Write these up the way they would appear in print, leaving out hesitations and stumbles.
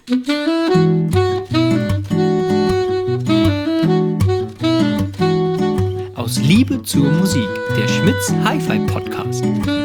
Aus Liebe zur Musik, der Schmitz Hi-Fi Podcast.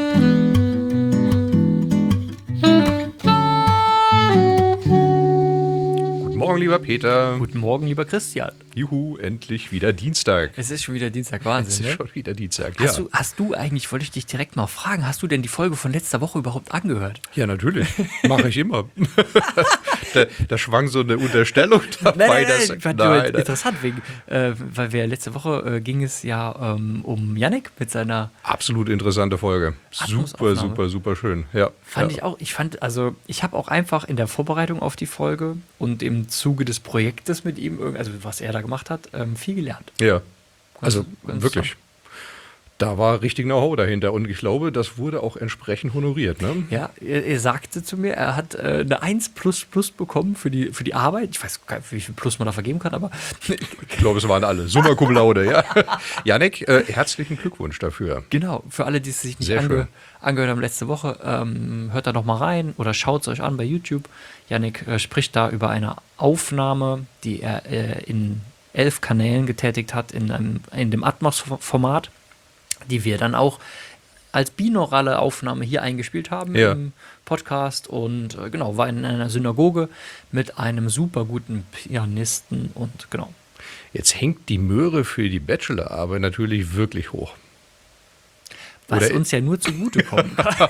Guten Morgen, lieber Peter. Guten Morgen, lieber Christian. Juhu, endlich wieder Dienstag. Es ist schon wieder Dienstag, Wahnsinn. Es ist Ne? schon wieder Dienstag, Hast du eigentlich, wollte ich dich direkt mal fragen, hast du denn die Folge von letzter Woche überhaupt angehört? Ja, natürlich. Mache ich immer. da schwang so eine Unterstellung dabei. Ich fand nur interessant, weil wir letzte Woche ging es ja um Yannick mit seiner... Absolut interessante Folge. Super schön. Ja, Ich habe auch einfach in der Vorbereitung auf die Folge und im Zuge des Projektes mit ihm, also was er da gemacht hat, viel gelernt. Ja, also Ganz wirklich. toll. Da war richtig Know-how dahinter und ich glaube, das wurde auch entsprechend honoriert. Ne? Ja, er sagte zu mir, er hat eine 1++ bekommen für die Arbeit. Ich weiß gar nicht, wie viel Plus man da vergeben kann, aber... Ich glaube, es waren alle. Summa cum laude, ja. Yannick, herzlichen Glückwunsch dafür. Genau, für alle, die es sich nicht Sehr schön. angehört haben letzte Woche, hört da noch mal rein oder schaut es euch an bei YouTube. Yannick spricht da über eine Aufnahme, die er in 11 Kanälen getätigt hat, in dem Atmos-Format, die wir dann auch als binaurale Aufnahme hier eingespielt haben im Podcast und war in einer Synagoge mit einem super guten Pianisten und genau. Jetzt hängt die Möhre für die Bachelorarbeit natürlich wirklich hoch. Was uns ja nur zugutekommt.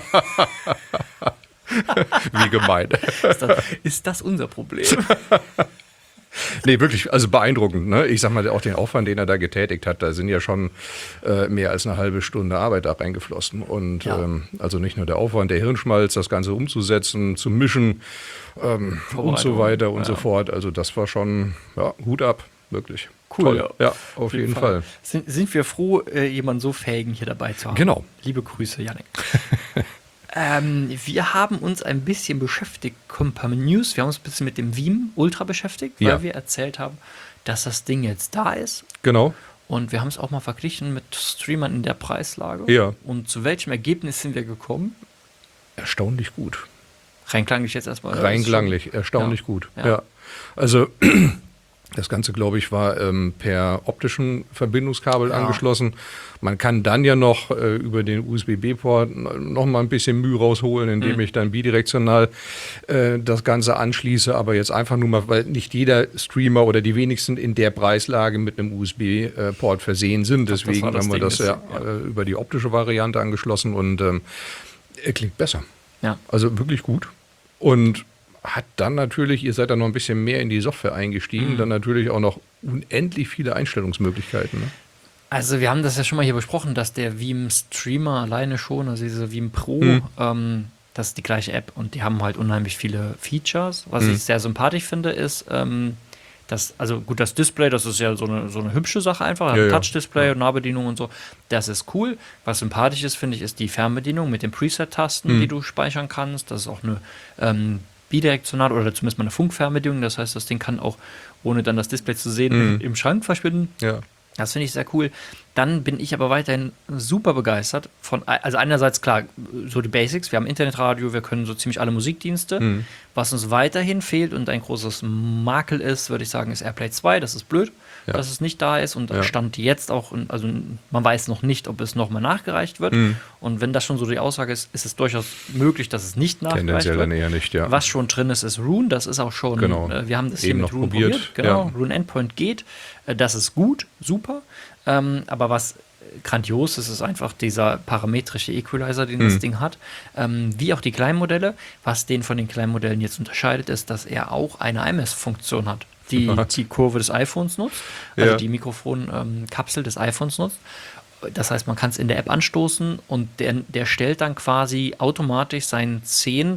Wie gemein. Ist das unser Problem? Nee, wirklich, also beeindruckend. Ne? Ich sag mal, auch den Aufwand, den er da getätigt hat, da sind ja schon mehr als eine halbe Stunde Arbeit da reingeflossen. Und also nicht nur der Aufwand, der Hirnschmalz, das Ganze umzusetzen, zu mischen und so weiter und so fort. Also das war schon, Hut ab, wirklich. Cool, toll. Ja, auf jeden Fall. Sind wir froh, jemanden so fähigen hier dabei zu haben. Genau. Liebe Grüße, Yannick. Wir haben uns ein bisschen beschäftigt, Company News. Wir haben uns ein bisschen mit dem Veeam Ultra beschäftigt, weil wir erzählt haben, dass das Ding jetzt da ist. Genau. Und wir haben es auch mal verglichen mit Streamern in der Preislage. Ja. Und zu welchem Ergebnis sind wir gekommen? Erstaunlich gut. Rein klanglich jetzt erstmal. Rein klanglich, erstaunlich gut. Ja. Also das Ganze, glaube ich, war per optischen Verbindungskabel angeschlossen. Man kann dann ja noch über den USB-B-Port noch mal ein bisschen Mühe rausholen, indem ich dann bidirektional das Ganze anschließe. Aber jetzt einfach nur mal, weil nicht jeder Streamer oder die wenigsten in der Preislage mit einem USB-Port versehen sind. Deswegen haben wir das über die optische Variante angeschlossen und er klingt besser. Ja. Also wirklich gut. Und hat dann natürlich, ihr seid da noch ein bisschen mehr in die Software eingestiegen, dann natürlich auch noch unendlich viele Einstellungsmöglichkeiten. Ne? Also wir haben das ja schon mal hier besprochen, dass der Veeam Streamer alleine schon, also diese Veeam Pro, das ist die gleiche App und die haben halt unheimlich viele Features. Was ich sehr sympathisch finde, ist, das Display, das ist ja so eine hübsche Sache einfach, Touch-Display und Nahbedienung und so, das ist cool. Was sympathisch ist, finde ich, ist die Fernbedienung mit den Preset-Tasten, die du speichern kannst. Das ist auch eine bidirektional oder zumindest mal eine Funkfernbedienung. Das heißt, das Ding kann auch, ohne dann das Display zu sehen, im Schrank verschwinden. Ja. Das finde ich sehr cool. Dann bin ich aber weiterhin super begeistert also einerseits klar, so die Basics, wir haben Internetradio, wir können so ziemlich alle Musikdienste. Was uns weiterhin fehlt und ein großes Makel ist, würde ich sagen, ist AirPlay 2, das ist blöd, dass es nicht da ist und Stand jetzt auch, also man weiß noch nicht, ob es nochmal nachgereicht wird und wenn das schon so die Aussage ist, ist es durchaus möglich, dass es nicht nachgereicht Tendenziell wird. dann eher nicht, ja. Was schon drin ist Rune, das ist auch schon, wir haben das hier mit Rune probiert. Genau, Rune Endpoint geht, das ist gut, super, aber was grandios ist einfach dieser parametrische Equalizer, den das Ding hat, wie auch die Kleinmodelle. Was den von den Kleinmodellen jetzt unterscheidet, ist, dass er auch eine IMS-Funktion hat, die die Kurve des iPhones nutzt, also die Mikrofonkapsel des iPhones nutzt. Das heißt, man kann es in der App anstoßen und der stellt dann quasi automatisch seinen 10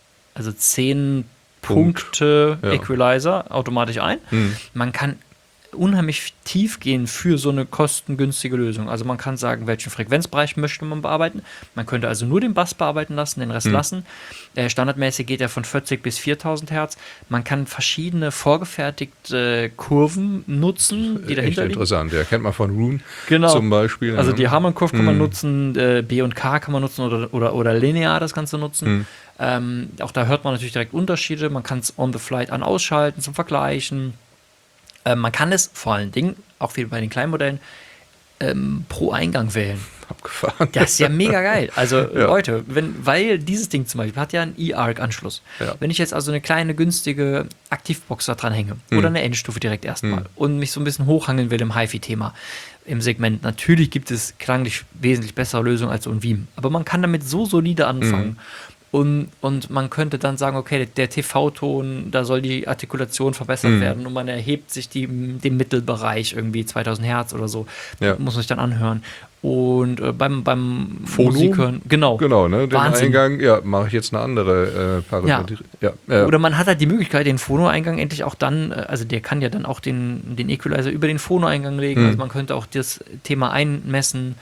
Punkte Equalizer automatisch ein. Man kann unheimlich tief gehen für so eine kostengünstige Lösung. Also man kann sagen, welchen Frequenzbereich möchte man bearbeiten. Man könnte also nur den Bass bearbeiten lassen, den Rest lassen. Standardmäßig geht er von 40 bis 4000 Hertz. Man kann verschiedene vorgefertigte Kurven nutzen, die dahinter liegen. Interessant, ja, kennt man von Roon zum Beispiel. Also die Harman Curve kann man nutzen, B und K kann man nutzen oder linear das Ganze nutzen. Auch da hört man natürlich direkt Unterschiede. Man kann es on the flight an ausschalten zum Vergleichen. Man kann es vor allen Dingen, auch wie bei den kleinen Modellen, pro Eingang wählen. Abgefahren. Das ist ja mega geil. Also Leute, weil dieses Ding zum Beispiel hat ja einen E-Arc-Anschluss. Ja. Wenn ich jetzt also eine kleine, günstige Aktivbox da dran hänge oder eine Endstufe direkt erstmal und mich so ein bisschen hochhangeln will im HiFi-Thema, im Segment, natürlich gibt es klanglich wesentlich bessere Lösungen als so ein Veeam. Aber man kann damit so solide anfangen. Und man könnte dann sagen, okay, der TV-Ton, da soll die Artikulation verbessert werden und man erhebt sich den Mittelbereich, irgendwie 2000 Hertz oder so, muss man sich dann anhören. Und beim Phono? Musik hören, genau, ne, den Eingang, mache ich jetzt eine andere Parameter. Oder man hat halt die Möglichkeit, den Phono-Eingang endlich auch dann, also der kann ja dann auch den Equalizer über den Phono-Eingang legen, also man könnte auch das Thema einmessen.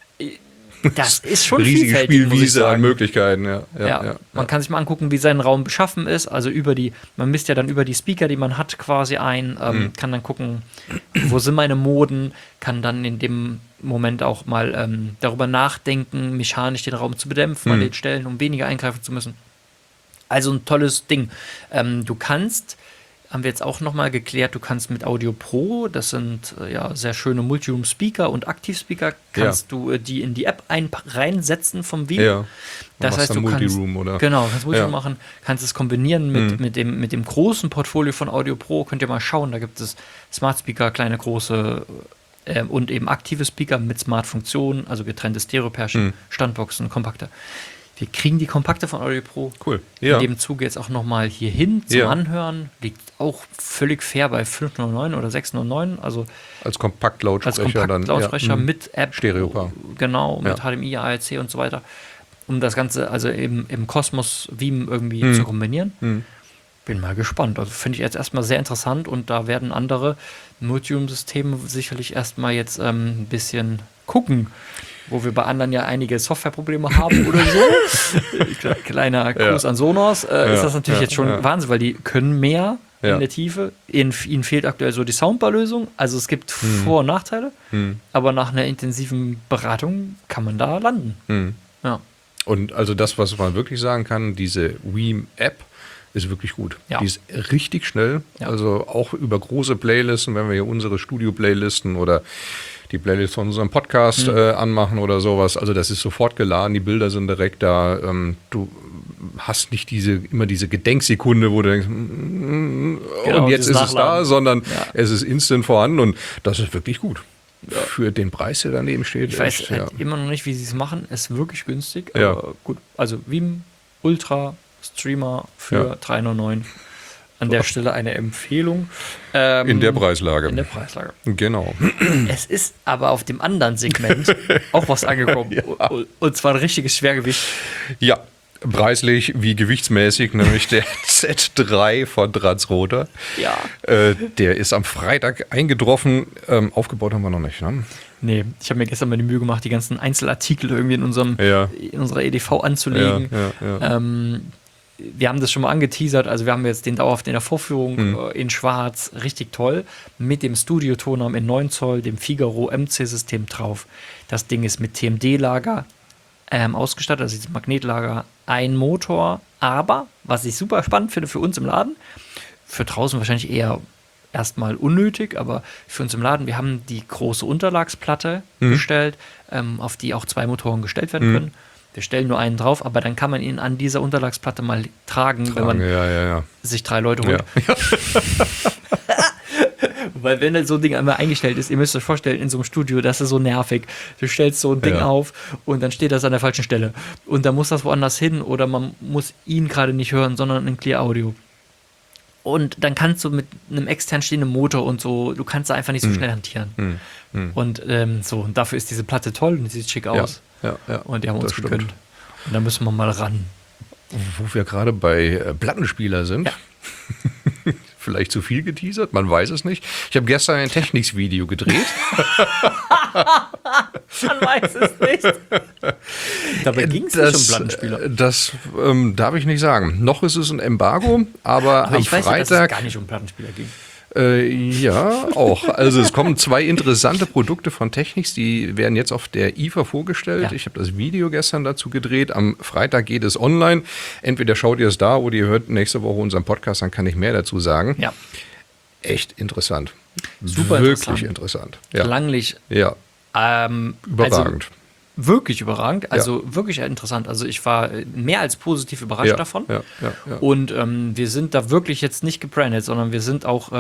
Das ist schon riesige vielfältig, Spielwiese an Möglichkeiten, Man kann sich mal angucken, wie sein Raum beschaffen ist. Also man misst ja dann über die Speaker, die man hat, quasi ein, kann dann gucken, wo sind meine Moden, kann dann in dem Moment auch mal darüber nachdenken, mechanisch den Raum zu bedämpfen an den Stellen, um weniger eingreifen zu müssen. Also ein tolles Ding. Du kannst, haben wir jetzt auch nochmal geklärt, du kannst mit Audio Pro, das sind sehr schöne Multiroom-Speaker und Aktivspeaker, kannst du die in die App reinsetzen vom Veeam. Ja. Das heißt, du Multiroom, oder? Genau, kannst Multiroom machen, kannst es kombinieren mit dem großen Portfolio von Audio Pro. Könnt ihr mal schauen, da gibt es Smart Speaker, kleine, große und eben aktive Speaker mit Smart-Funktionen, also getrennte Stereo-Pärchen, Standboxen, Kompakte. Wir kriegen die Kompakte von Audio Pro. Cool. In dem Zuge jetzt auch nochmal hier hin zum Anhören. Liegt auch völlig fair bei 509 oder 609. Also als Kompaktlautsprecher mit App. Stereopaar. Genau, mit HDMI, AAC und so weiter. Um das Ganze also im Kosmos Veeam irgendwie zu kombinieren. Bin mal gespannt. Also finde ich jetzt erstmal sehr interessant und da werden andere Multiroom-Systeme sicherlich erstmal jetzt ein bisschen gucken, wo wir bei anderen ja einige Softwareprobleme haben oder so. Kleiner Gruß an Sonos. Ist das natürlich jetzt schon Wahnsinn, weil die können mehr in der Tiefe. Ihnen fehlt aktuell so die Soundbar-Lösung. Also es gibt Vor- und Nachteile, aber nach einer intensiven Beratung kann man da landen. Ja. Und also das, was man wirklich sagen kann, diese Veeam-App ist wirklich gut. Die ist richtig schnell. Also auch über große Playlisten, wenn wir hier unsere Studio-Playlisten oder die Playlist von unserem Podcast anmachen oder sowas. Also das ist sofort geladen, die Bilder sind direkt da. Du hast nicht immer diese Gedenksekunde, wo du denkst, und jetzt ist es da, sondern es ist instant vorhanden und das ist wirklich gut. Für den Preis, der daneben steht. Ich weiß immer noch nicht, wie sie es machen. Es ist wirklich günstig, aber gut. Also Veeam Ultra Streamer für 3,99. An der Stelle eine Empfehlung. In der Preislage. Genau. Es ist aber auf dem anderen Segment auch was angekommen. Und zwar ein richtiges Schwergewicht. Ja, preislich wie gewichtsmäßig, nämlich der Z3 von Transrotor. Ja. Der ist am Freitag eingetroffen. Aufgebaut haben wir noch nicht, ne? Nee, ich habe mir gestern mal die Mühe gemacht, die ganzen Einzelartikel irgendwie in unserer EDV anzulegen. Wir haben das schon mal angeteasert, also wir haben jetzt den dauerhaft in der Vorführung in schwarz, richtig toll, mit dem Studiotonarm in 9 Zoll, dem Figaro MC-System drauf. Das Ding ist mit TMD-Lager ausgestattet, also dieses Magnetlager, ein Motor, aber, was ich super spannend finde für uns im Laden, für draußen wahrscheinlich eher erstmal unnötig, aber für uns im Laden, wir haben die große Unterlagsplatte bestellt, auf die auch 2 Motoren gestellt werden können. Wir stellen nur einen drauf, aber dann kann man ihn an dieser Unterlagsplatte mal tragen, wenn man sich 3 Leute holt. Ja. Weil wenn so ein Ding einmal eingestellt ist, ihr müsst euch vorstellen, in so einem Studio, das ist so nervig. Du stellst so ein Ding auf und dann steht das an der falschen Stelle. Und dann muss das woanders hin oder man muss ihn gerade nicht hören, sondern in Clear Audio. Und dann kannst du mit einem extern stehenden Motor und so, du kannst da einfach nicht so schnell hantieren. Und und dafür ist diese Platte toll und sie sieht schick aus. Ja, und die haben uns gegönnt. Und da müssen wir mal ran. Wo wir gerade bei Plattenspieler sind. vielleicht zu viel geteasert, man weiß es nicht. Ich habe gestern ein Technics-Video gedreht. Man weiß es nicht. Dabei ging es nicht um Plattenspieler. Das darf ich nicht sagen. Noch ist es ein Embargo, aber am ich weiß Freitag... Ja, dass es gar nicht um Plattenspieler ging. Ja, auch. Also es kommen 2 interessante Produkte von Technics, die werden jetzt auf der IFA vorgestellt. Ja. Ich habe das Video gestern dazu gedreht. Am Freitag geht es online. Entweder schaut ihr es da oder ihr hört nächste Woche unseren Podcast, dann kann ich mehr dazu sagen. Ja. Echt interessant. Super wirklich interessant. Ja. Klanglich. Ja. Überragend. Also wirklich überragend, also wirklich interessant. Also ich war mehr als positiv überrascht davon. Ja. Und wir sind da wirklich jetzt nicht gebrandet, sondern wir sind auch,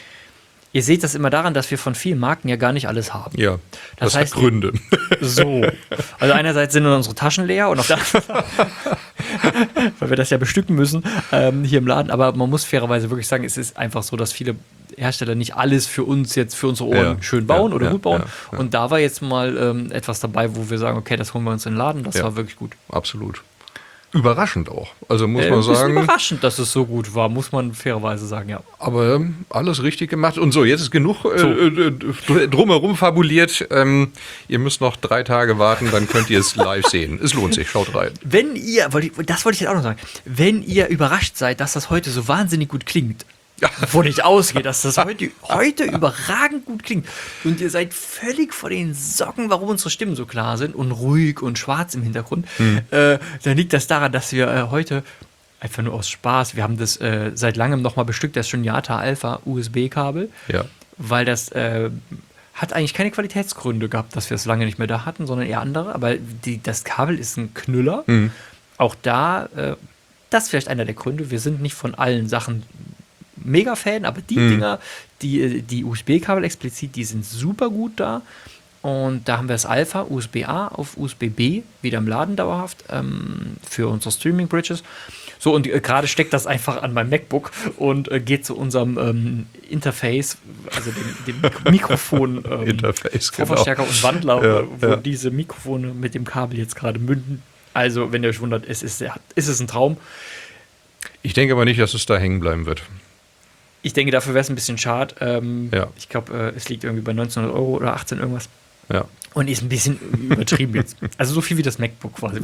ihr seht das immer daran, dass wir von vielen Marken ja gar nicht alles haben. Ja, das heißt, hat Gründe. So. Also einerseits sind unsere Taschen leer und auf der anderen Seite, weil wir das ja bestücken müssen hier im Laden. Aber man muss fairerweise wirklich sagen, es ist einfach so, dass viele Hersteller nicht alles für uns jetzt, für unsere Ohren schön bauen oder gut bauen. Ja. Und da war jetzt mal etwas dabei, wo wir sagen, okay, das holen wir uns in den Laden. Das war wirklich gut. Absolut. Überraschend auch. Also muss man sagen. Überraschend, dass es so gut war, muss man fairerweise sagen, ja. Aber alles richtig gemacht. Und so, jetzt ist genug drumherum fabuliert. Ihr müsst noch 3 Tage warten, dann könnt ihr es live sehen. Es lohnt sich, schaut rein. Wenn ihr, das wollte ich jetzt auch noch sagen, wenn ihr überrascht seid, dass das heute so wahnsinnig gut klingt, wovon ich ausgehe, dass das heute überragend gut klingt. Und ihr seid völlig vor den Socken, warum unsere Stimmen so klar sind und ruhig und schwarz im Hintergrund. Dann liegt das daran, dass wir heute einfach nur aus Spaß, wir haben das seit langem nochmal bestückt, das Shunyata Alpha USB-Kabel, weil das hat eigentlich keine Qualitätsgründe gehabt, dass wir es lange nicht mehr da hatten, sondern eher andere. Aber das Kabel ist ein Knüller. Auch da, das ist vielleicht einer der Gründe, wir sind nicht von allen Sachen Mega-Fan, aber die Dinger, die USB-Kabel explizit, die sind super gut da. Und da haben wir das Alpha USB-A auf USB-B wieder im Laden dauerhaft für unsere Streaming-Bridges. So, und gerade steckt das einfach an meinem MacBook und geht zu unserem Interface, also dem Mikrofon, Interface, Vorverstärker und Wandler, wo diese Mikrofone mit dem Kabel jetzt gerade münden. Also, wenn ihr euch wundert, ist es ein Traum. Ich denke aber nicht, dass es da hängen bleiben wird. Ich denke, dafür wäre es ein bisschen schade. Ich glaube, es liegt irgendwie bei 1900 € oder 18 irgendwas. Ja. Und ist ein bisschen übertrieben jetzt. Also so viel wie das MacBook quasi.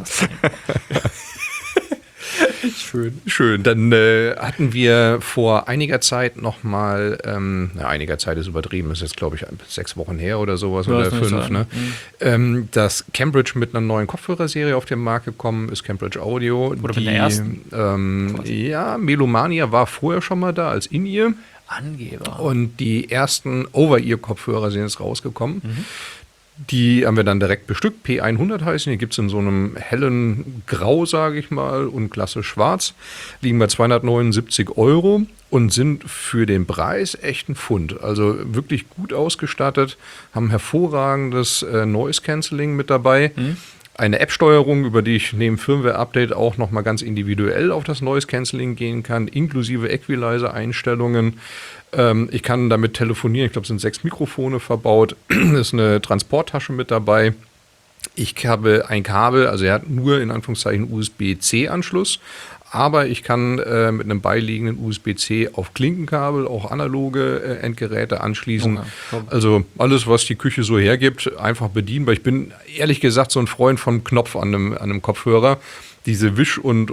Schön. Dann hatten wir vor einiger Zeit nochmal, einiger Zeit ist übertrieben, ist jetzt glaube ich 6 Wochen her oder sowas oder 5, ne? Dass Cambridge mit einer neuen Kopfhörerserie auf den Markt gekommen ist, Cambridge Audio. Oder mit der ersten? Melomania war vorher schon mal da als In-Ear. Angeber. Und die ersten Over-Ear-Kopfhörer sind jetzt rausgekommen. Die haben wir dann direkt bestückt, P100 heißen, die gibt es in so einem hellen Grau, sage ich mal, und klassisch schwarz, liegen bei 279 € und sind für den Preis echt ein Pfund. Also wirklich gut ausgestattet, haben hervorragendes Noise Cancelling mit dabei. Eine App-Steuerung, über die ich neben Firmware-Update auch nochmal ganz individuell auf das Noise Cancelling gehen kann, inklusive Equalizer-Einstellungen. Ich kann damit telefonieren, ich glaube, es sind 6 Mikrofone verbaut, ist eine Transporttasche mit dabei. Ich habe ein Kabel, also er hat nur in Anführungszeichen USB-C-Anschluss, aber ich kann mit einem beiliegenden USB-C auf Klinkenkabel auch analoge Endgeräte anschließen. Also alles, was die Küche so hergibt, einfach bedienen, weil ich bin ehrlich gesagt so ein Freund vom Knopf an einem Kopfhörer. Diese Wisch- und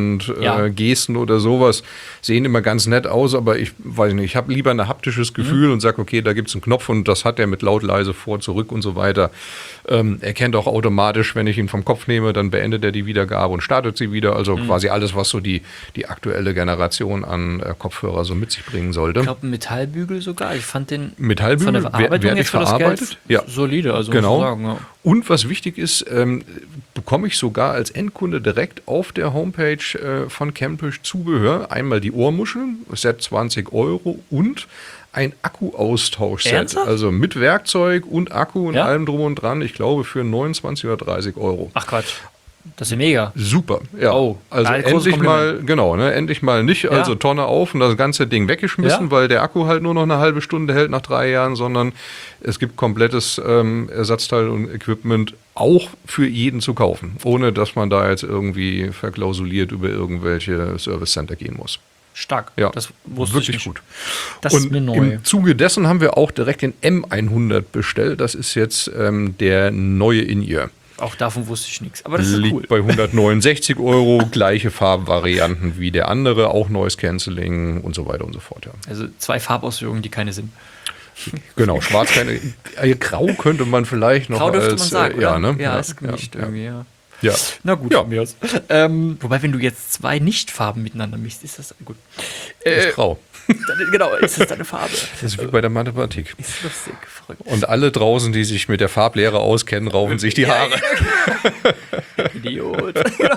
Gesten oder sowas sehen immer ganz nett aus, aber ich weiß nicht, ich habe lieber ein haptisches Gefühl und sage, okay, da gibt es einen Knopf und das hat er mit laut, leise, vor, zurück und so weiter. Erkennt auch automatisch, wenn ich ihn vom Kopf nehme, dann beendet er die Wiedergabe und startet sie wieder. Also quasi alles, was so die aktuelle Generation an Kopfhörer so mit sich bringen sollte. Ich glaube, ein Metallbügel sogar. Ich fand den Metallbügel von der Verarbeitung jetzt für das Geld solide. Also genau. Muss man sagen, ja. Und was wichtig ist, bekomme ich sogar als Endkunde direkt auf der Homepage von Cambridge Zubehör einmal die Ohrmuscheln, Set 20 € und ein Akku-Austauschset. Ernsthaft? Also mit Werkzeug und Akku und allem drum und dran, ich glaube für 29 oder 30 €. Ach Quatsch. Das ist ja mega. Super, ja. Oh, also endlich mal, endlich mal nicht, also Tonne auf und das ganze Ding weggeschmissen, weil der Akku halt nur noch eine halbe Stunde hält nach 3 Jahren, sondern es gibt komplettes Ersatzteil und Equipment auch für jeden zu kaufen, ohne dass man da jetzt irgendwie verklausuliert über irgendwelche Service Center gehen muss. stark. Ja, das wusste wirklich ich nicht. gut. Das und ist mir neu. im Zuge dessen haben wir auch direkt den M100 bestellt. Das ist jetzt der neue In-Ear. Auch davon wusste ich nichts. Aber das ist Liegt cool. bei 169 €, gleiche Farbvarianten wie der andere, auch Noise Cancelling und so weiter und so fort. Ja. Also 2 Farbausführungen, die keine sind. Genau, schwarz keine. Grau könnte man vielleicht noch Grau dürfte als, man sagen, ja, oder? ne? Ja, ist gemischt irgendwie, ja. Ja. Na gut, Ja. von mir aus. Wobei, wenn du jetzt 2 Nicht-Farben miteinander mischst, ist das gut. Ist grau. Genau, ist das deine Farbe? Das ist wie bei der Mathematik. Ist lustig, verrückt. Und alle draußen, die sich mit der Farblehre auskennen, raufen sich die Haare. Idiot.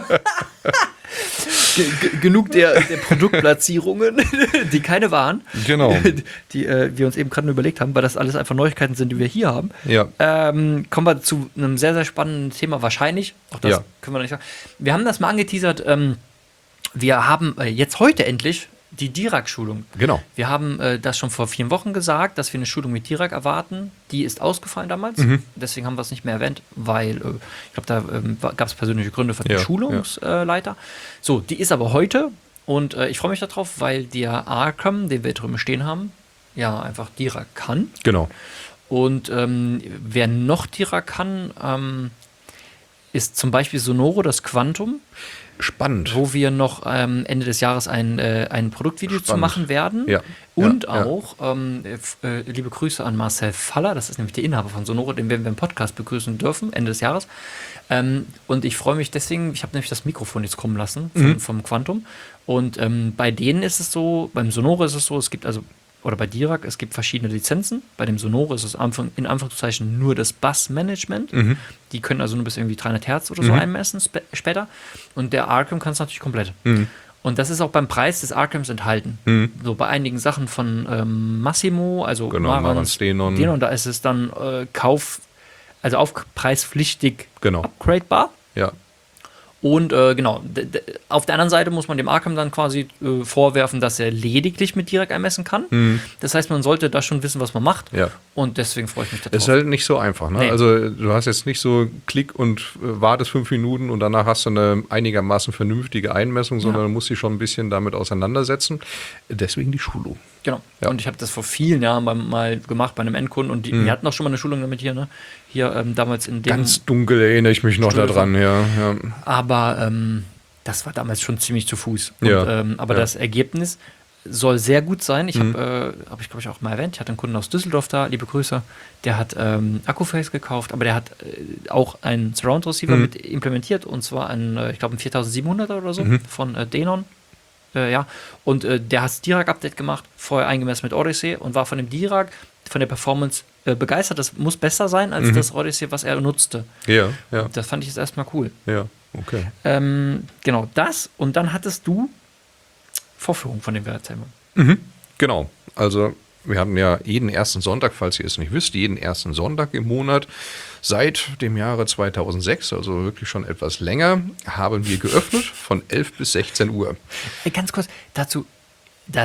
Genug der Produktplatzierungen, die keine waren, Genau. die wir uns eben gerade nur überlegt haben, weil das alles einfach Neuigkeiten sind, die wir hier haben. Ja. Kommen wir zu einem sehr, sehr spannenden Thema wahrscheinlich. Auch das Ja. können wir nicht sagen. Wir haben das mal angeteasert. Wir haben jetzt heute endlich die Dirac-Schulung. Genau. Wir haben das schon vor 4 Wochen gesagt, dass wir eine Schulung mit Dirac erwarten. Die ist ausgefallen damals. Deswegen haben wir es nicht mehr erwähnt, weil ich glaube, da gab es persönliche Gründe für den Schulungsleiter. So, die ist aber heute und ich freue mich darauf, weil der Arkham, den wir drüben stehen haben, ja einfach Dirac kann. Genau. Und wer noch Dirac kann, ist zum Beispiel Sonoro, das Quantum. Spannend. Wo wir noch Ende des Jahres ein Produktvideo zu machen werden. Ja. Und Ja. auch, liebe Grüße an Marcel Faller, das ist nämlich der Inhaber von Sonoro, den werden wir im Podcast begrüßen dürfen, Ende des Jahres. Und ich freue mich deswegen, ich habe nämlich das Mikrofon jetzt kommen lassen vom Quantum. Und bei denen ist es so, beim Sonoro ist es so, es gibt also, oder bei Dirac, es gibt verschiedene Lizenzen. Bei dem Sonoro ist es in Anführungszeichen nur das Bassmanagement. Die können also nur bis irgendwie 300 Hertz oder so einmessen später. Und der Arkham kann es natürlich komplett. Und das ist auch beim Preis des Arkhams enthalten. So bei einigen Sachen von Massimo, also Marantz Denon. Da ist es dann also aufpreispflichtig upgradebar. Ja. Und genau, auf der anderen Seite muss man dem Arkham dann quasi vorwerfen, dass er lediglich mit Dirac einmessen kann. Das heißt, man sollte da schon wissen, was man macht. Ja. Und deswegen freue ich mich darauf. Das ist halt nicht so einfach. Ne? Nee. Also du hast jetzt nicht so Klick und wartest 5 Minuten und danach hast du eine einigermaßen vernünftige Einmessung, sondern du musst dich schon ein bisschen damit auseinandersetzen. Deswegen die Schulung. Genau. Ja. Und ich habe das vor vielen Jahren mal gemacht bei einem Endkunden und wir hatten auch schon mal eine Schulung damit hier, ne? Hier damals in dem. Ganz dunkel erinnere ich mich noch daran, ja. Aber das war damals schon ziemlich zu Fuß. Und, Ja. Aber das Ergebnis soll sehr gut sein. Ich habe ich glaube ich auch mal erwähnt, ich hatte einen Kunden aus Düsseldorf da, liebe Grüße, der hat Akkuface gekauft, aber der hat auch einen Surround Receiver mit implementiert und zwar ich glaube, ein 4700er oder so von Denon. Ja, und der hat das Dirac-Update gemacht, vorher eingemessen mit Odyssey und war von dem Dirac, von der Performance begeistert. Das muss besser sein als das Odyssey, was er nutzte. Ja, ja. Das fand ich jetzt erstmal cool. Ja, okay. Genau, das. Und dann hattest du Vorführungen, von denen wir erzählen wollen. Genau. Also wir hatten ja jeden ersten Sonntag, falls ihr es nicht wisst, jeden ersten Sonntag im Monat seit dem Jahre 2006, also wirklich schon etwas länger, haben wir geöffnet von 11 bis 16 Uhr. Ganz kurz dazu. Da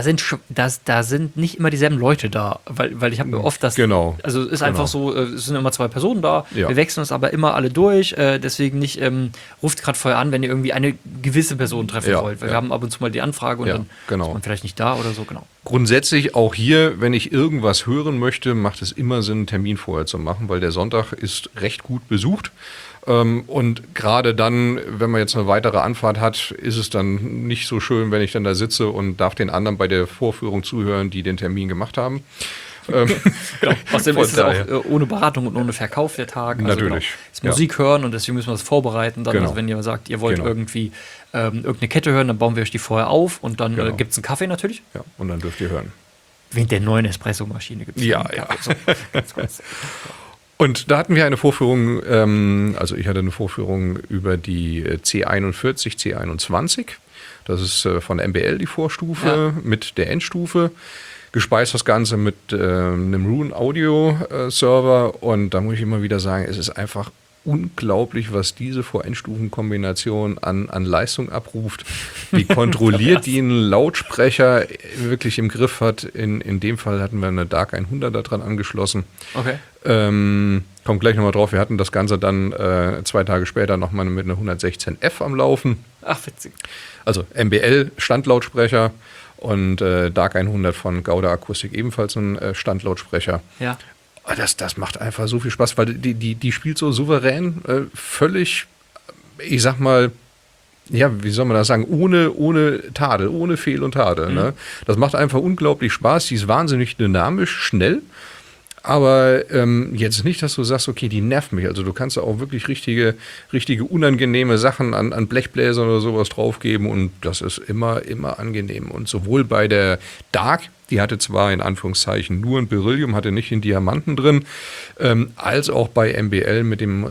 sind nicht immer dieselben Leute da, weil ich habe mir oft das. Genau. Also es ist einfach so, es sind immer 2 Personen da, Ja. wir wechseln uns aber immer alle durch, deswegen nicht, ruft gerade vorher an, wenn ihr irgendwie eine gewisse Person treffen wollt. Weil wir haben ab und zu mal die Anfrage und dann ist man vielleicht nicht da oder so, genau. Grundsätzlich auch hier, wenn ich irgendwas hören möchte, macht es immer Sinn, einen Termin vorher zu machen, weil der Sonntag ist recht gut besucht. Und gerade dann, wenn man jetzt eine weitere Anfahrt hat, ist es dann nicht so schön, wenn ich dann da sitze und darf den anderen bei der Vorführung zuhören, die den Termin gemacht haben. Genau. Außerdem ist es auch ohne Beratung und ohne Verkauf der Tag. Also Natürlich. Genau, ist Musik hören und deswegen müssen wir das vorbereiten. Dann, also wenn ihr sagt, ihr wollt irgendwie irgendeine Kette hören, dann bauen wir euch die vorher auf und dann gibt es einen Kaffee natürlich. Ja, und dann dürft ihr hören. Wegen der neuen Espresso-Maschine gibt es ja. So, ganz kurz. Und da hatten wir eine Vorführung, also ich hatte eine Vorführung über die C41, C21. Das ist von MBL die Vorstufe mit der Endstufe. Gespeist das Ganze mit einem Roon Audio Server. Und da muss ich immer wieder sagen, es ist einfach unglaublich, was diese Vor-Endstufen-Kombination an Leistung abruft. Wie kontrolliert die einen Lautsprecher wirklich im Griff hat. In dem Fall hatten wir eine Dark 100er dran angeschlossen. Okay. Kommt gleich nochmal drauf. Wir hatten das Ganze dann 2 Tage später nochmal mit einer 116F am Laufen. Ach, witzig. Also MBL Standlautsprecher. Und Dark 100 von Gauda Akustik, ebenfalls ein Standlautsprecher. Ja. Das macht einfach so viel Spaß, weil die spielt so souverän, völlig, ich sag mal, ja, wie soll man das sagen, ohne Tadel, ohne Fehl und Tadel. Ne? Das macht einfach unglaublich Spaß, die ist wahnsinnig dynamisch, schnell. Aber jetzt nicht, dass du sagst, okay, die nervt mich. Also du kannst da auch wirklich richtige unangenehme Sachen an Blechbläsern oder sowas draufgeben und das ist immer angenehm. Und sowohl bei der Dark, die hatte zwar in Anführungszeichen nur ein Beryllium, hatte nicht den Diamanten drin, als auch bei MBL mit dem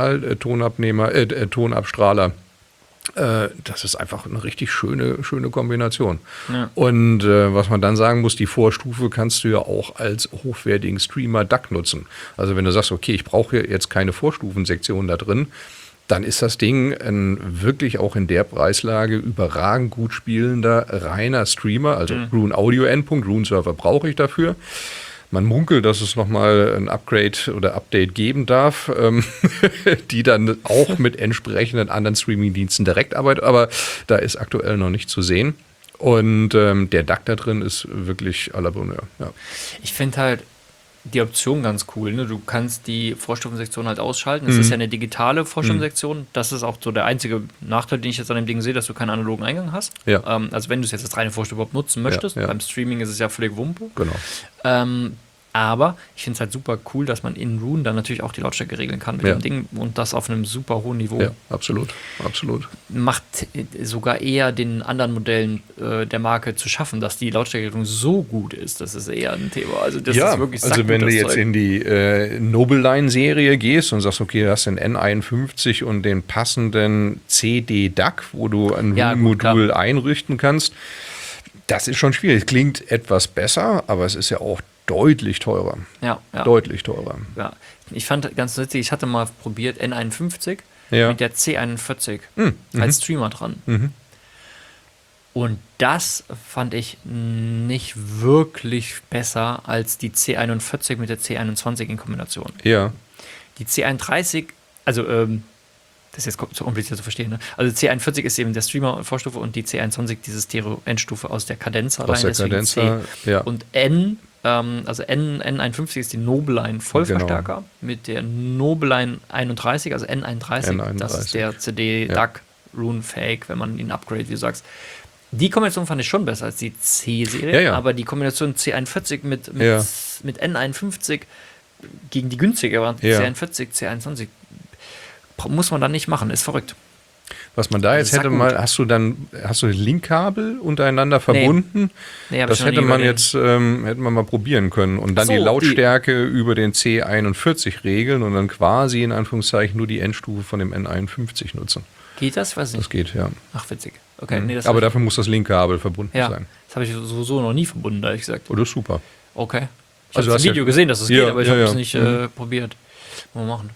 Tonabstrahler. Das ist einfach eine richtig schöne Kombination. Ja. Und was man dann sagen muss, die Vorstufe kannst du ja auch als hochwertigen Streamer DAC nutzen. Also wenn du sagst, okay, ich brauche jetzt keine Vorstufensektion da drin, dann ist das Ding wirklich auch in der Preislage überragend gut spielender, reiner Streamer. Also Roon Audio Endpunkt, Roon Server brauche ich dafür. Man munkelt, dass es nochmal ein Upgrade oder Update geben darf, die dann auch mit entsprechenden anderen Streaming-Diensten direkt arbeitet, aber da ist aktuell noch nicht zu sehen. Und der DAC da drin ist wirklich à la Bonheur. Ja. Ich finde halt die Option ganz cool. Ne? Du kannst die Vorstufensektion halt ausschalten. Es ist ja eine digitale Vorstufensektion. Das ist auch so der einzige Nachteil, den ich jetzt an dem Ding sehe, dass du keinen analogen Eingang hast. Ja. Also wenn du es jetzt als reine Vorstufe überhaupt nutzen möchtest. Ja. Beim Streaming ist es ja völlig Wumpe. Genau. Aber ich finde es halt super cool, dass man in Roon dann natürlich auch die Lautstärke regeln kann mit dem Ding und das auf einem super hohen Niveau. Ja, absolut. Macht sogar eher den anderen Modellen der Marke zu schaffen, dass die Lautstärkeregelung so gut ist. Das ist eher ein Thema. Also das ist wirklich also wenn du jetzt in die Noble-Line-Serie gehst und sagst, okay, du hast den N51 und den passenden CD-DAC, wo du ein Roon-Modul einrichten kannst, das ist schon schwierig. Klingt etwas besser, aber es ist ja auch deutlich teurer. Ja. Deutlich teurer. Ja. Ich fand ganz witzig, ich hatte mal probiert N51 mit der C41 als Streamer dran. Und das fand ich nicht wirklich besser als die C41 mit der C21 in Kombination. Ja. Die C31, also das ist jetzt so kompliziert zu verstehen. Ne? Also C41 ist eben der Streamer-Vorstufe und die C21 diese Stereo-Endstufe aus der Cadenza. Aus der Cadenza, ja. Und N51 ist die Noble-Line Vollverstärker mit der Noble-Line 31, also N31. Das ist der CD-DAC Roon Fake, wenn man ihn upgrade, wie du sagst. Die Kombination fand ich schon besser als die C-Serie, aber die Kombination C41 mit N51 gegen die günstigere C41, C21 muss man dann nicht machen, ist verrückt. Was man da jetzt hätte hast du Linkkabel untereinander verbunden? Nee, das hätte man jetzt hätte man mal probieren können und dann die Lautstärke über den C41 regeln und dann quasi in Anführungszeichen nur die Endstufe von dem N51 nutzen. Geht das? Weiß nicht. Das geht, ja. Ach, witzig. Okay, nee, aber dafür muss das Linkkabel verbunden sein. Das habe ich sowieso noch nie verbunden, ehrlich gesagt. Oh, das ist super. Okay. Ich habe das Video gesehen, dass es geht, aber ich habe es nicht probiert. Mal machen.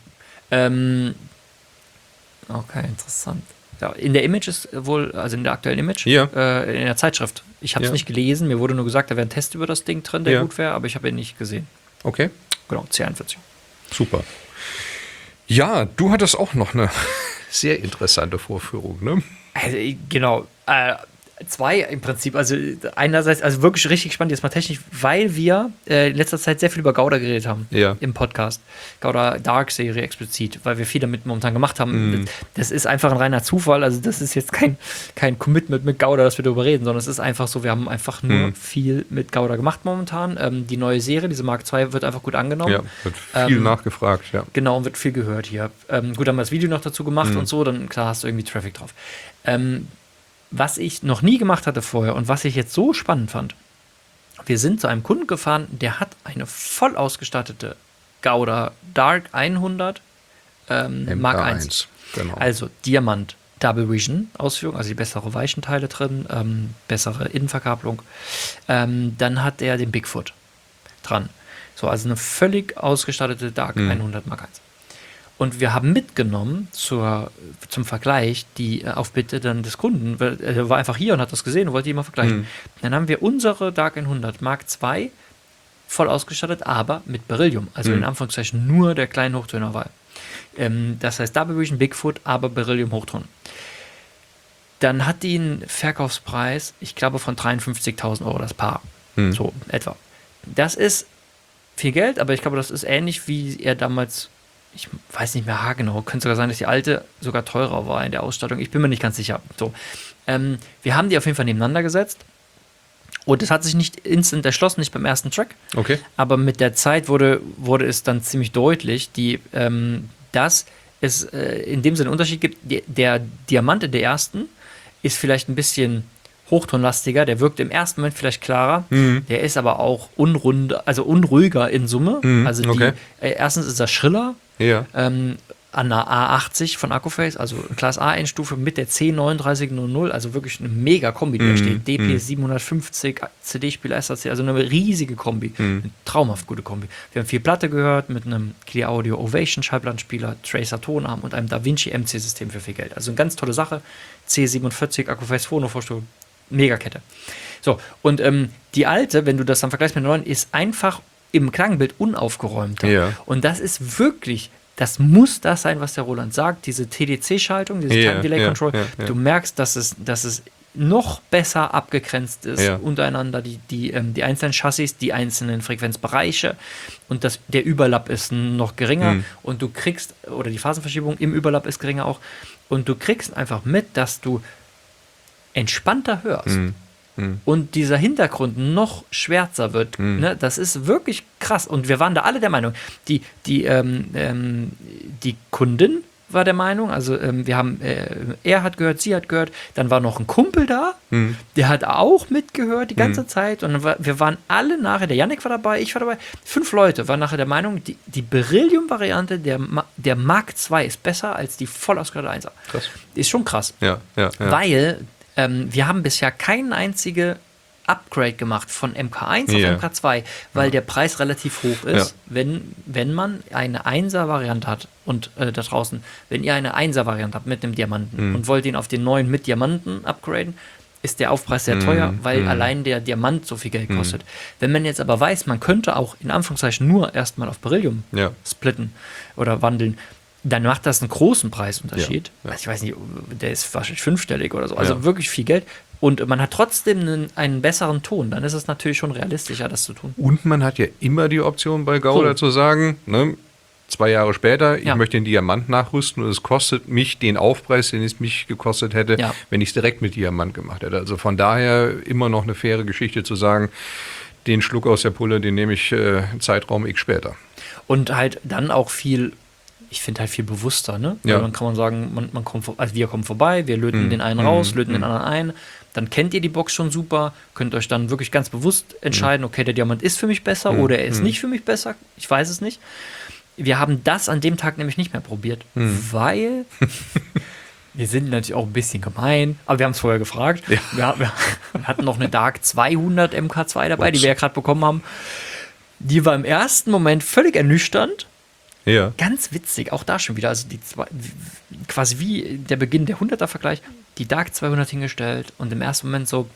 Okay, interessant. Ja, in der Image ist wohl, also in der aktuellen Image, in der Zeitschrift. Ich habe es nicht gelesen, mir wurde nur gesagt, da wäre ein Test über das Ding drin, der gut wäre, aber ich habe ihn nicht gesehen. Okay. Genau, C41. Super. Ja, du hattest auch noch eine sehr interessante Vorführung, ne? Also, genau. Zwei im Prinzip, also einerseits, also wirklich richtig spannend, jetzt mal technisch, weil wir in letzter Zeit sehr viel über Gauda geredet haben im Podcast. Gauda Dark Serie explizit, weil wir viel damit momentan gemacht haben. Das ist einfach ein reiner Zufall, also das ist jetzt kein Commitment mit Gauda, dass wir darüber reden, sondern es ist einfach so, wir haben einfach nur viel mit Gauda gemacht momentan. Die neue Serie, diese Mark II, wird einfach gut angenommen. Ja, wird viel nachgefragt, ja. Genau, und wird viel gehört hier. Gut, haben wir das Video noch dazu gemacht und so, dann klar hast du irgendwie Traffic drauf. Was ich noch nie gemacht hatte vorher und was ich jetzt so spannend fand, wir sind zu einem Kunden gefahren, der hat eine voll ausgestattete Gauda Dark 100 Mark I. Genau. Also Diamant Double Vision Ausführung, also die bessere Weichenteile drin, bessere Innenverkabelung. Dann hat er den Bigfoot dran. So, also eine völlig ausgestattete Dark 100 Mark I. Und wir haben mitgenommen zum Vergleich die auf Bitte dann des Kunden, er war einfach hier und hat das gesehen und wollte die mal vergleichen. Dann haben wir unsere Dark 100 Mark II voll ausgestattet, aber mit Beryllium, also in Anführungszeichen nur der kleinen Hochtöner-Wahl. Das heißt Double Vision Bigfoot, aber Beryllium Hochton. dann hat die einen Verkaufspreis, ich glaube, von 53.000 Euro das Paar. So etwa. Das ist viel Geld, aber ich glaube, das ist ähnlich wie er damals, ich weiß nicht mehr genau, könnte sogar sein, dass die alte sogar teurer war in der Ausstattung. Ich bin mir nicht ganz sicher. So. Wir haben die auf jeden Fall nebeneinander gesetzt. Und es hat sich nicht instant erschlossen, nicht beim ersten Track. Okay. Aber mit der Zeit wurde es dann ziemlich deutlich, dass es in dem Sinne einen Unterschied gibt. Der Diamant in der ersten ist vielleicht ein bisschen hochtonlastiger, der wirkt im ersten Moment vielleicht klarer, der ist aber auch unruhiger in Summe. Also erstens ist er schriller. Ja. An der A80 von Accuphase, also Class A Endstufe mit der C3900, also wirklich eine mega Kombi, die da steht. DP 750, CD-Spieler SAC, also eine riesige Kombi. Eine traumhaft gute Kombi. Wir haben viel Platte gehört mit einem Clear Audio Ovation Schallplattenspieler, Tracer Tonarm und einem DaVinci MC-System für viel Geld. Also eine ganz tolle Sache. C47, Accuphase Phono-Vorstuhl, mega Kette. So, und die alte, wenn du das dann vergleichst mit der neuen, ist einfach im Klangbild unaufgeräumter. Ja. Und das ist wirklich, das muss das sein, was der Roland sagt, diese TDC-Schaltung, dieses Time Delay Control. Du merkst, dass es noch besser abgegrenzt ist untereinander, die einzelnen Chassis, die einzelnen Frequenzbereiche und der Überlapp ist noch geringer und du kriegst, oder die Phasenverschiebung im Überlapp ist geringer auch, und du kriegst einfach mit, dass du entspannter hörst. Und dieser Hintergrund noch schwärzer wird. Ne? Das ist wirklich krass. Und wir waren da alle der Meinung. Die Kundin war der Meinung, also er hat gehört, sie hat gehört, dann war noch ein Kumpel da, der hat auch mitgehört die ganze Zeit. Und dann wir waren alle nachher, der Yannick war dabei, ich war dabei, 5 Leute waren nachher der Meinung, die Beryllium-Variante der Mark II ist besser als die voll ausgehörte 1er. Krass. Ist schon krass. Ja. Weil wir haben bisher kein einzige Upgrade gemacht von MK1 auf MK2, weil der Preis relativ hoch ist, wenn man eine 1er-Variante hat und da draußen, wenn ihr eine 1er-Variante habt mit einem Diamanten und wollt ihn auf den neuen mit Diamanten upgraden, ist der Aufpreis sehr teuer, weil allein der Diamant so viel Geld kostet. Wenn man jetzt aber weiß, man könnte auch in Anführungszeichen nur erstmal auf Beryllium splitten oder wandeln, dann macht das einen großen Preisunterschied. Ja. Also ich weiß nicht, der ist wahrscheinlich 5-stellig oder so. Also wirklich viel Geld. Und man hat trotzdem einen besseren Ton. Dann ist es natürlich schon realistischer, das zu tun. Und man hat ja immer die Option bei Gauder zu sagen, ne, 2 Jahre später, ich möchte den Diamant nachrüsten und es kostet mich den Aufpreis, den es mich gekostet hätte, wenn ich es direkt mit Diamant gemacht hätte. Also von daher immer noch eine faire Geschichte zu sagen, den Schluck aus der Pulle, den nehme ich Zeitraum X später. Und halt dann auch viel, ich finde halt viel bewusster, ne? Ja. Dann kann man sagen, wir kommen vorbei, wir löten den einen raus, löten den anderen ein, dann kennt ihr die Box schon super, könnt euch dann wirklich ganz bewusst entscheiden, okay, der Diamant ist für mich besser oder er ist nicht für mich besser, ich weiß es nicht. Wir haben das an dem Tag nämlich nicht mehr probiert, weil wir sind natürlich auch ein bisschen gemein, aber wir haben es vorher gefragt. Ja. Wir hatten noch eine Dark 200 MK2 dabei, die wir ja gerade bekommen haben. Die war im ersten Moment völlig ernüchternd. Ja. Ganz witzig, auch da schon wieder. Also quasi wie der Beginn der 100er-Vergleich, die Dark 200 hingestellt und im ersten Moment so,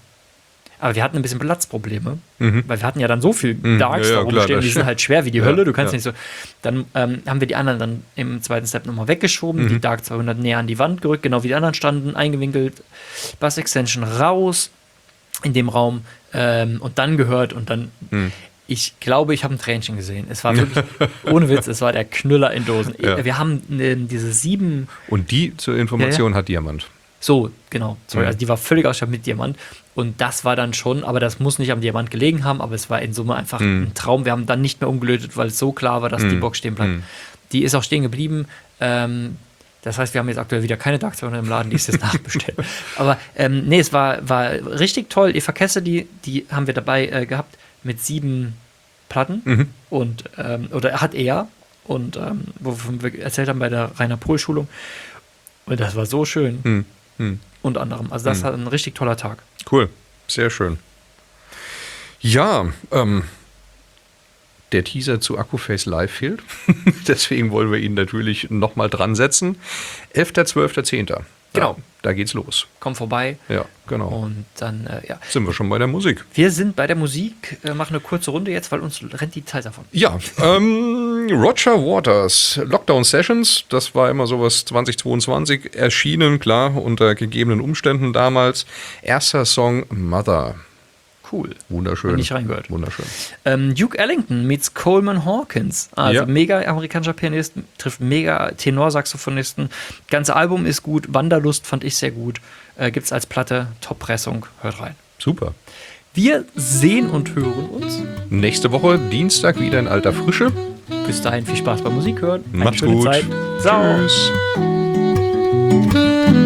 Aber wir hatten ein bisschen Platzprobleme, weil wir hatten ja dann so viel Darks da rumstehen, die sind halt schwer wie die Hölle, du kannst nicht so. Dann haben wir die anderen dann im zweiten Step nochmal weggeschoben, die Dark 200 näher an die Wand gerückt, genau wie die anderen standen, eingewinkelt, Bass-Extension raus in dem Raum und dann gehört und dann ich glaube, ich habe ein Tränchen gesehen. Es war wirklich, ohne Witz, es war der Knüller in Dosen. Ja. Wir haben diese 7... Und die, zur Information, hat Diamant. So, genau. Sorry, also die war völlig ausgestattet mit Diamant. Und das war dann schon, aber das muss nicht am Diamant gelegen haben, aber es war in Summe einfach ein Traum. Wir haben dann nicht mehr umgelötet, weil es so klar war, dass die Box stehen bleibt. Die ist auch stehen geblieben. Das heißt, wir haben jetzt aktuell wieder keine Dark 200 im Laden, die ist jetzt nachbestellt. Aber nee, es war richtig toll. Eva Kesse, die haben wir dabei gehabt, mit 7 Platten und oder hat er und wovon wir erzählt haben bei der Rainer Pohl-Schulung. Und das war so schön. Unter anderem. Also das war ein richtig toller Tag. Cool, sehr schön. Ja, der Teaser zu Accuphase Live fehlt. Deswegen wollen wir ihn natürlich nochmal dran setzen. 11., 12., 10. Genau. Da geht's los. Komm vorbei. Ja, genau. Und dann, Sind wir schon bei der Musik. Wir sind bei der Musik, machen eine kurze Runde jetzt, weil uns rennt die Zeit davon. Ja, Roger Waters, Lockdown Sessions, das war immer sowas 2022 erschienen, klar, unter gegebenen Umständen damals. Erster Song, Mother. Cool. Wunderschön. Hab nicht reingehört. Wunderschön. Duke Ellington meets Coleman Hawkins. Also mega amerikanischer Pianist, trifft mega Tenorsaxophonisten. Ganze Album ist gut. Wanderlust fand ich sehr gut. Gibt's als Platte. Top-Pressung. Hört rein. Super. Wir sehen und hören uns Nächste Woche, Dienstag, wieder in alter Frische. Bis dahin viel Spaß beim Musik hören. Macht's gut. Zeit. Ciao. Tschüss.